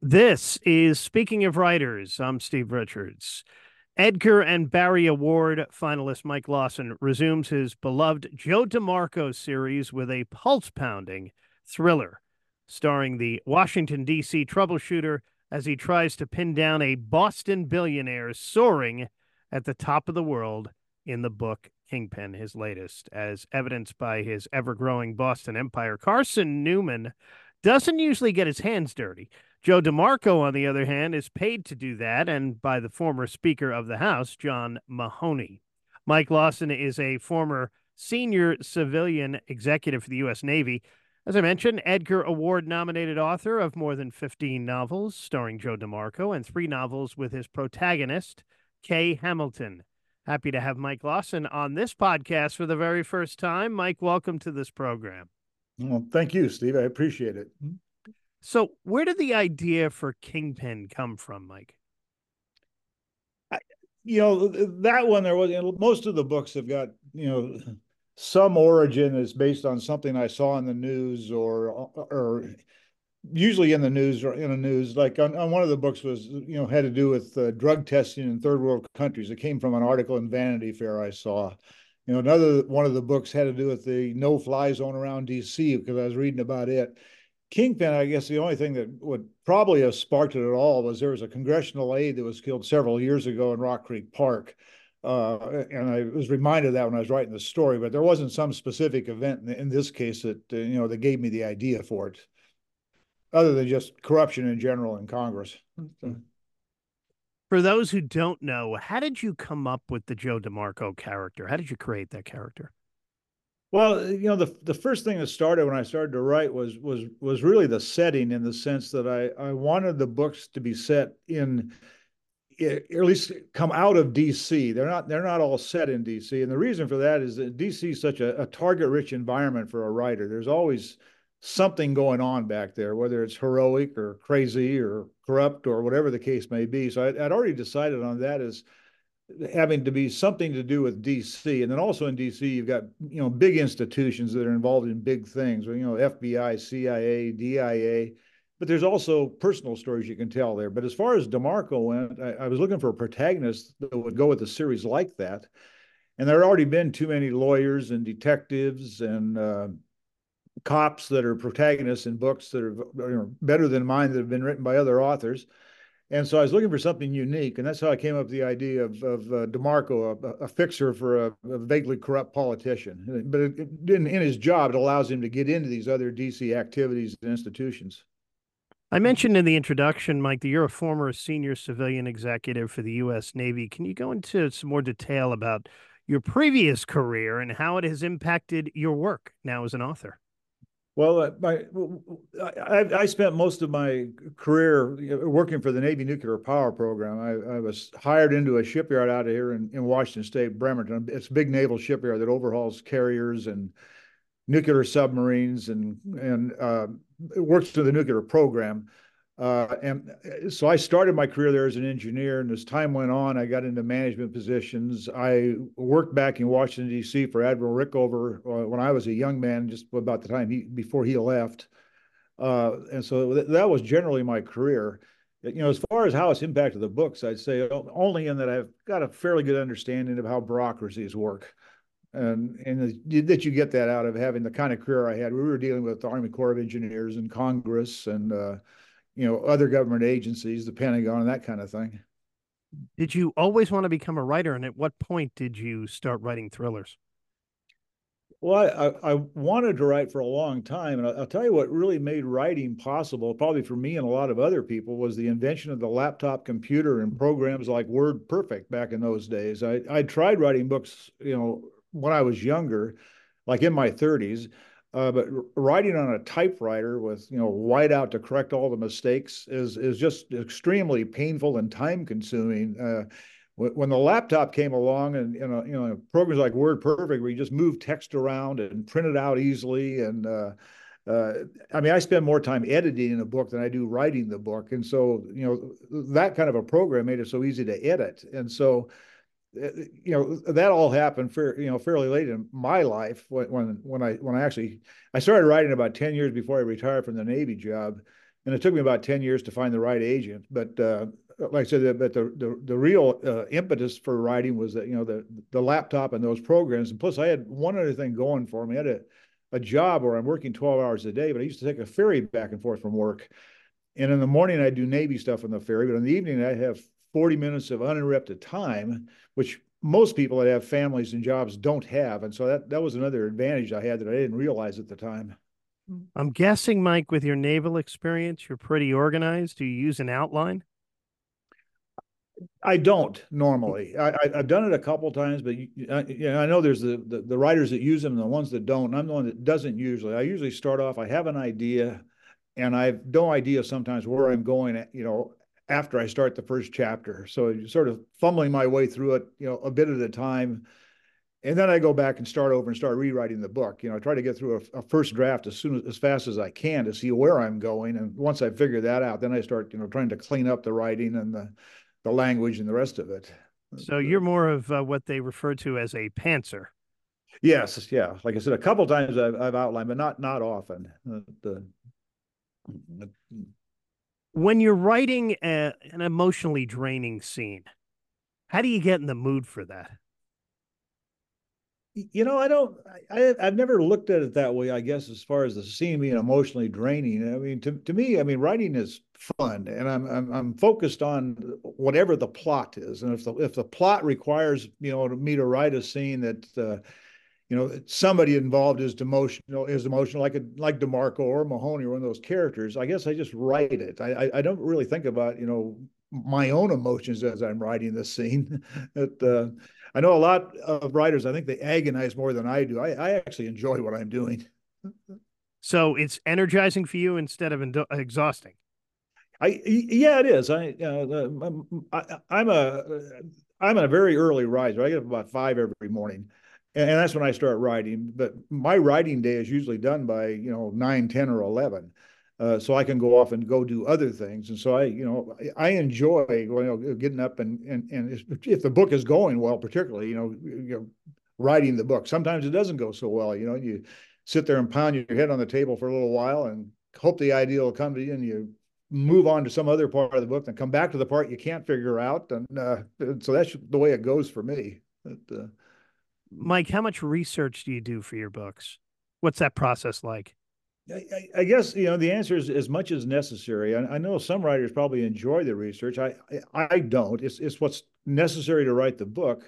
This is Speaking of Writers. I'm Steve Richards. Edgar and Barry Award finalist Mike Lawson resumes his beloved Joe DeMarco series with a pulse-pounding thriller starring the Washington, D.C. troubleshooter as he tries to pin down a Boston billionaire soaring at the top of the world in the book Kingpin, his latest, as evidenced by his ever-growing Boston empire. Carson Newman doesn't usually get his hands dirty. Joe DeMarco, on the other hand, is paid to do that, and by the former Speaker of the House, John Mahoney. Mike Lawson is a former senior civilian executive for the U.S. Navy. As I mentioned, Edgar Award nominated author of more than 15 novels starring Joe DeMarco and 3 novels with his protagonist, Kay Hamilton. Happy to have Mike Lawson on this podcast for the very first time. Mike, welcome to this program. Well, thank you, Steve. I appreciate it. So, where did the idea for Kingpin come from, Mike? That one there was, most of the books have got, some origin is based on something I saw in the news or usually in the news or in a news. Like on one of the books was, had to do with drug testing in third world countries. It came from an article in Vanity Fair I saw. Another one of the books had to do with the no-fly zone around D.C. because I was reading about it. Kingpin, I guess the only thing that would probably have sparked it at all was there was a congressional aide that was killed several years ago in Rock Creek Park. And I was reminded of that when I was writing the story, but there wasn't some specific event in this case that, that gave me the idea for it, other than just corruption in general in Congress. For those who don't know, how did you come up with the Joe DeMarco character? How did you create that character? Well, the first thing that started when I started to write was really the setting, in the sense that I wanted the books to be set in, at least come out of DC. They're not all set in DC, and the reason for that is that DC is such a target-rich environment for a writer. There's always something going on back there, whether it's heroic or crazy or corrupt or whatever the case may be. So I'd already decided on that as having to be something to do with DC. And then also in DC, you've got, big institutions that are involved in big things, FBI, CIA, DIA, but there's also personal stories you can tell there. But as far as DeMarco went, I was looking for a protagonist that would go with a series like that. And there had already been too many lawyers and detectives and cops that are protagonists in books that are better than mine that have been written by other authors. And so I was looking for something unique, and that's how I came up with the idea of DeMarco, a fixer for a vaguely corrupt politician. But in his job, it allows him to get into these other DC activities and institutions. I mentioned in the introduction, Mike, that you're a former senior civilian executive for the U.S. Navy. Can you go into some more detail about your previous career and how it has impacted your work now as an author? Well, I spent most of my career working for the Navy Nuclear Power Program. I was hired into a shipyard out of here in Washington State, Bremerton. It's a big naval shipyard that overhauls carriers and nuclear submarines and it works to the nuclear program. And so I started my career there as an engineer, and as time went on, I got into management positions. I worked back in Washington, D.C. for Admiral Rickover when I was a young man, just about the time before he left. And so that was generally my career. As far as how it's impacted the books, I'd say only in that I've got a fairly good understanding of how bureaucracies work. And that you get that out of having the kind of career I had. We were dealing with the Army Corps of Engineers and Congress and other government agencies, the Pentagon, and that kind of thing. Did you always want to become a writer? And at what point did you start writing thrillers? Well, I wanted to write for a long time. And I'll tell you what really made writing possible, probably for me and a lot of other people, was the invention of the laptop computer and programs like WordPerfect back in those days. I tried writing books, when I was younger, like in my 30s. But writing on a typewriter with whiteout to correct all the mistakes is just extremely painful and time consuming. When the laptop came along and programs like WordPerfect where you just move text around and print it out easily, and I mean, I spend more time editing a book than I do writing the book, and so that kind of a program made it so easy to edit, and so that all happened fairly late in my life when I actually I started writing about 10 years before I retired from the Navy job. and it took me about 10 years to find the right agent. But like I said, but the real impetus for writing was that, the laptop and those programs. And plus, I had one other thing going for me. I had a job where I'm working 12 hours a day, but I used to take a ferry back and forth from work. And in the morning, I do Navy stuff on the ferry, but in the evening, I have 40 minutes of uninterrupted time, which most people that have families and jobs don't have. And so that was another advantage I had that I didn't realize at the time. I'm guessing, Mike, with your naval experience, you're pretty organized. Do you use an outline? I don't normally. I've done it a couple of times, but I know there's the writers that use them and the ones that don't. And I'm the one that doesn't usually. I usually start off, I have an idea, and I have no idea sometimes where I'm going, after I start the first chapter. So sort of fumbling my way through it, a bit at a time. And then I go back and start over and start rewriting the book. I try to get through a first draft as fast as I can to see where I'm going. And once I figure that out, then I start, trying to clean up the writing and the language and the rest of it. So you're more of what they refer to as a pantser. Yes, yeah. Like I said, a couple of times I've outlined, but not often. When you're writing an emotionally draining scene, how do you get in the mood for that? I've never looked at it that way, I guess, as far as the scene being emotionally draining. I mean, to me, I mean, writing is fun, and I'm focused on whatever the plot is. And if the plot requires, me to write a scene that, somebody involved is emotional, like DeMarco or Mahoney or one of those characters, I guess I just write it. I don't really think about, my own emotions as I'm writing this scene. I know a lot of writers, I think they agonize more than I do. I actually enjoy what I'm doing. So it's energizing for you instead of exhausting. Yeah, it is. I'm a very early riser. I get up about 5 every morning, and that's when I start writing. But my writing day is usually done by 9, 10, or 11. So I can go off and go do other things. And so I enjoy getting up and if the book is going well, particularly, writing the book. Sometimes it doesn't go so well. You sit there and pound your head on the table for a little while and hope the idea will come to you, and you move on to some other part of the book, then come back to the part you can't figure out. And so that's the way it goes for me. Mike, how much research do you do for your books? What's that process like? I guess the answer is as much as necessary. I know some writers probably enjoy the research. I don't. It's what's necessary to write the book.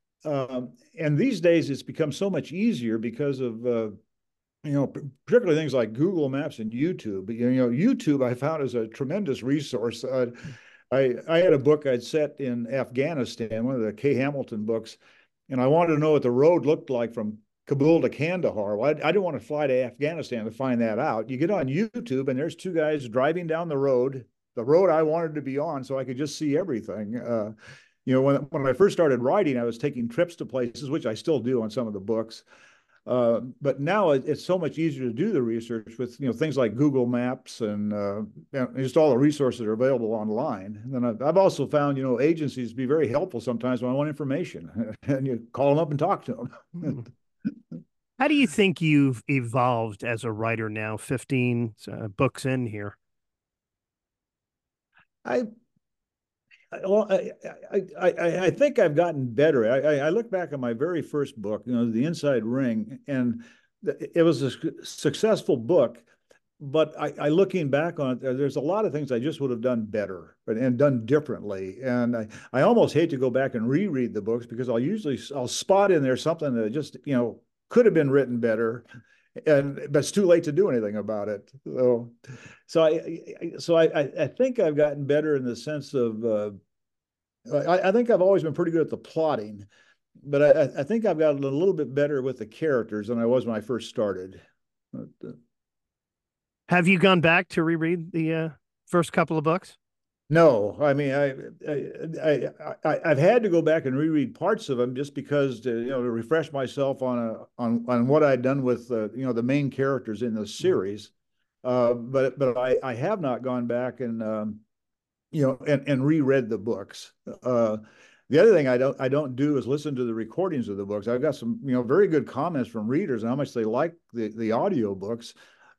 And these days, it's become so much easier because of particularly things like Google Maps and YouTube. YouTube I found is a tremendous resource. I had a book I'd set in Afghanistan, one of the Kay Hamilton books, and I wanted to know what the road looked like from Kabul to Kandahar. Well, I didn't want to fly to Afghanistan to find that out. You get on YouTube, and there's 2 guys driving down the road I wanted to be on, so I could just see everything. When I first started writing, I was taking trips to places, which I still do on some of the books. But now it's so much easier to do the research with things like Google Maps and just all the resources that are available online. And then I've also found agencies be very helpful sometimes when I want information, and you call them up and talk to them. How do you think you've evolved as a writer now, 15 books in here? Well, I think I've gotten better. I look back at my very first book, The Inside Ring, and it was a successful book. But looking back on it, there's a lot of things I just would have done better and done differently. And I almost hate to go back and reread the books, because I'll spot in there something that just could have been written better, but it's too late to do anything about it. So I think I've gotten better in the sense of I think I've always been pretty good at the plotting, but I think I've gotten a little bit better with the characters than I was when I first started. Have you gone back to reread the first couple of books? No, I mean, I've had to go back and reread parts of them just because to refresh myself on what I'd done with the main characters in the series. But I have not gone back and and reread the books. The other thing I don't do is listen to the recordings of the books. I've got some very good comments from readers on how much they like the audio books, but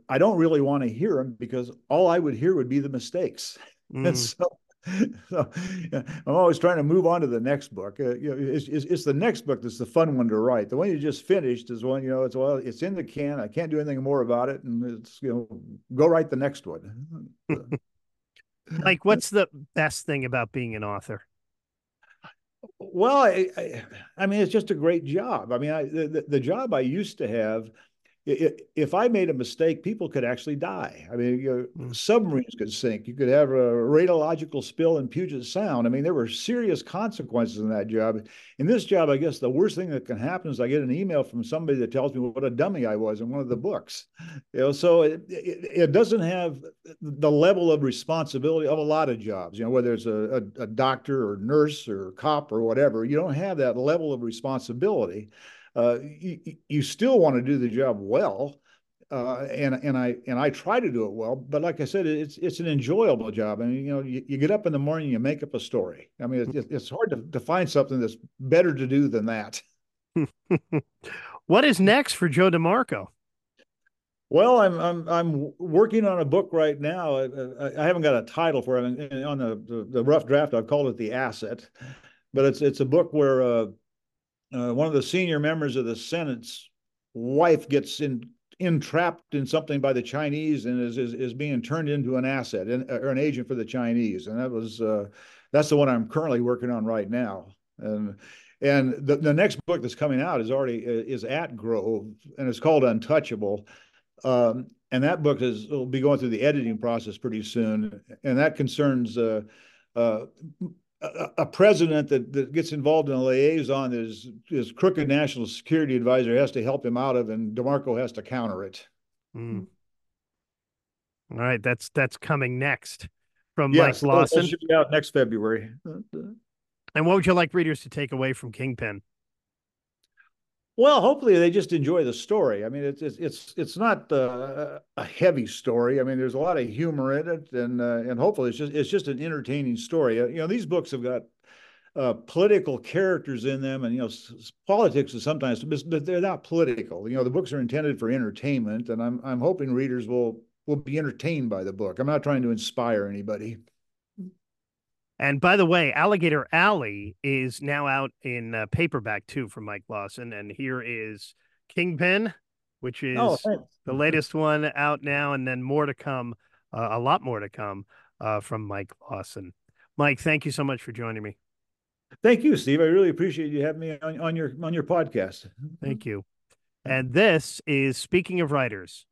I don't really want to hear them because all I would hear would be the mistakes. And so, yeah, I'm always trying to move on to the next book. It's the next book that's the fun one to write. The one you just finished is one, it's in the can. I can't do anything more about it, and it's go write the next one. Like, what's the best thing about being an author? Well, I mean, it's just a great job. I mean, the job I used to have, if I made a mistake, people could actually die. I mean, submarines could sink. You could have a radiological spill in Puget Sound. I mean, there were serious consequences in that job. In this job, I guess the worst thing that can happen is I get an email from somebody that tells me what a dummy I was in one of the books. So it doesn't have the level of responsibility of a lot of jobs. Whether it's a doctor or nurse or cop or whatever, you don't have that level of responsibility. You still want to do the job well, and I try to do it well. But like I said, it's an enjoyable job. I mean, you get up in the morning, you make up a story. I mean, it's hard to find something that's better to do than that. What is next for Joe DeMarco? Well, I'm working on a book right now. I haven't got a title for it. On the rough draft, I've called it The Asset, but it's a book where one of the senior members of the Senate's wife gets entrapped in something by the Chinese and is being turned into an asset or an agent for the Chinese. And that's the one I'm currently working on right now. And the next book that's coming out is at Grove, and it's called Untouchable. And that book will be going through the editing process pretty soon, and that concerns a president that gets involved in a liaison is crooked national security advisor has to help him out of, and DeMarco has to counter it. All right, that's coming next from Mike Lawson. That should be out next February. And what would you like readers to take away from Kingpin? Well, hopefully they just enjoy the story. I mean, it's not a heavy story. I mean, there's a lot of humor in it, and hopefully it's just an entertaining story. These books have got political characters in them, and politics is sometimes, but they're not political. The books are intended for entertainment, and I'm hoping readers will be entertained by the book. I'm not trying to inspire anybody. And by the way, Alligator Alley is now out in paperback too from Mike Lawson. And here is Kingpin, which is the latest one out now, and then more to come, a lot more to come from Mike Lawson. Mike, thank you so much for joining me. Thank you, Steve. I really appreciate you having me on your podcast. Thank you. And this is Speaking of Writers.